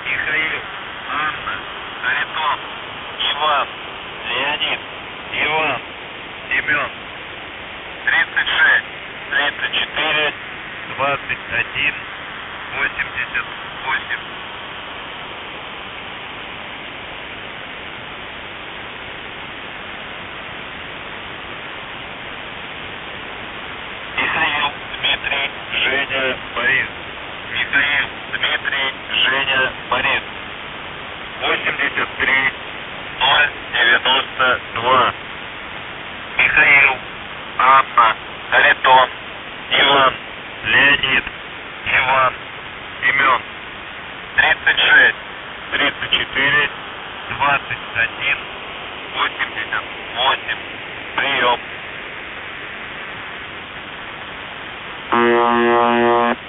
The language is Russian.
Михаил, Анна, Харитон, Иван, Леонид, Иван, Семен. 36, 34, 21, 88. Михаил, Дмитрий, Женя, Борис. Михаил, Дмитрий, Женя, Борис. 83, 092. Михаил, Анна, Харитон, Иван, Леонид, Иван, Семен. 36, 34, 21, 88. Прием.